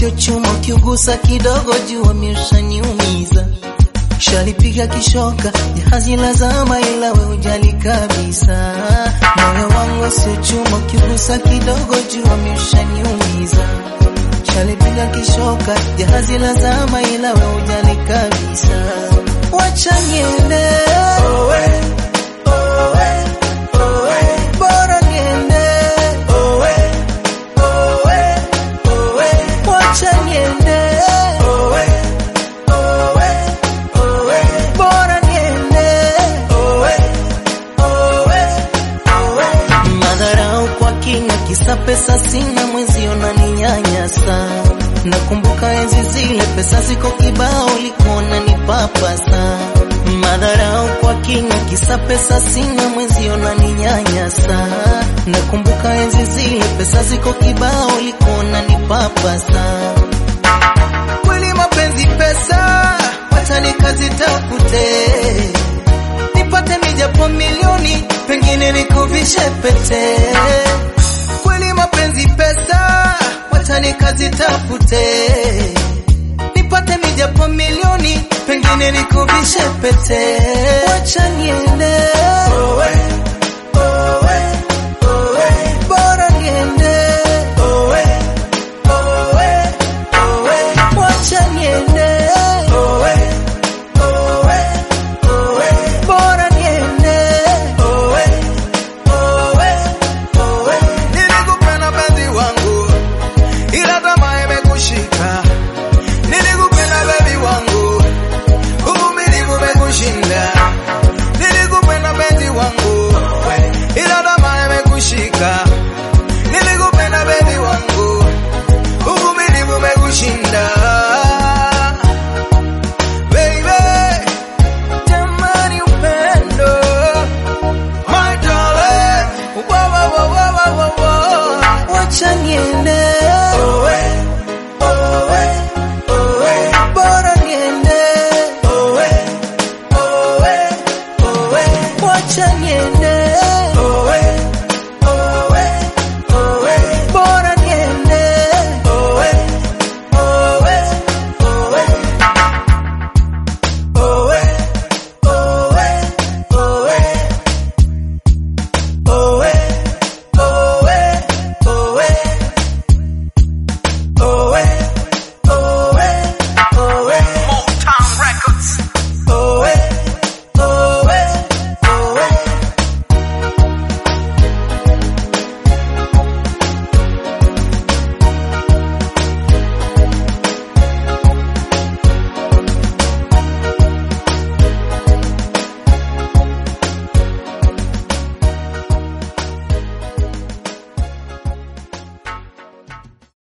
sio chuma, kiugusa kidogo jua mishaniumiza. Shalipiga kishoka, jahazi lazama ila we ujali kabisa. Moyo wangu sio chuma, kiugusa kidogo jua mishaniumiza. Shalipiga kishoka, jahazi lazama ila we ujali kabisa. Wacha niende, bora niende, wacha niende, bora niende. Madharau kwa kinywa, kisa pesa sina, mwezi unaninyanyasa. Nakumbuka enzi zile, pesa ziko kibao, ulikuwa unanipapasa. Madharau kwa kinywa, kisa pesa sina, mwezi unaninyanyasa. Nakumbuka enzi zile, pesa ziko kibao, ulikuwa unanipapasa. Kweli mapenzi pesa, wacha nikazitafute, nipate mijapo milioni, pengine nikuvishe pete. Kweli mapenzi pesa, wacha nikazitafute, nipate mijapo milioni, pengine nikuvishe pete. Wacha niende,